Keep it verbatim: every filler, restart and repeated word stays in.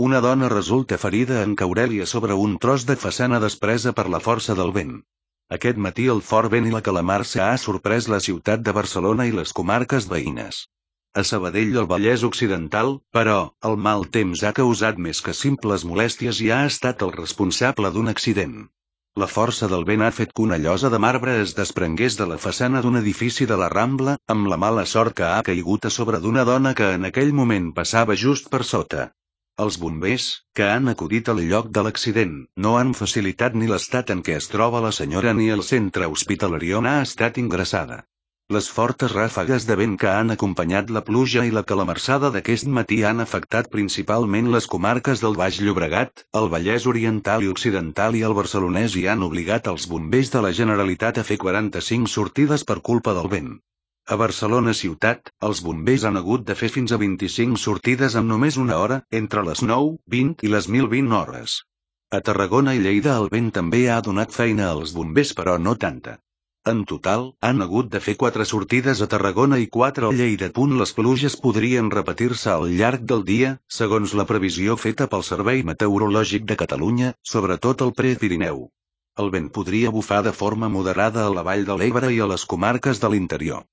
Una dona resulta ferida en caure-li a sobre un tros de façana despresa per la força del vent. Aquest matí el fort vent i la calamarsa ha sorprès la ciutat de Barcelona i les comarques veïnes. A Sabadell, al Vallès Occidental, però, el mal temps ha causat més que simples molèsties i ha estat el responsable d'un accident. La força del vent ha fet que una llosa de marbre es desprengués de la façana d'un edifici de la Rambla, amb la mala sort que ha caigut a sobre d'una dona que en aquell moment passava just per sota. Els bombers, que han acudit al lloc de l'accident, no han facilitat ni l'estat en què es troba la senyora ni el centre hospitalari on ha estat ingressada. Les fortes ràfegues de vent que han acompanyat la pluja i la calamarsada d'aquest matí han afectat principalment les comarques del Baix Llobregat, el Vallès Oriental i Occidental i el Barcelonès i han obligat els bombers de la Generalitat a fer quaranta-cinc sortides per culpa del vent. A Barcelona ciutat, els bombers han hagut de fer fins a vint-i-cinc sortides en només una hora, entre les nou, vint i les mil vint hores. A Tarragona i Lleida el vent també ha donat feina als bombers però no tanta. En total, han hagut de fer quatre sortides a Tarragona i quatre a Lleida. Les pluges podrien repetir-se al llarg del dia, segons la previsió feta pel Servei Meteorològic de Catalunya, sobretot al Prepirineu. El vent podria bufar de forma moderada a la Vall de l'Ebre i a les comarques de l'interior.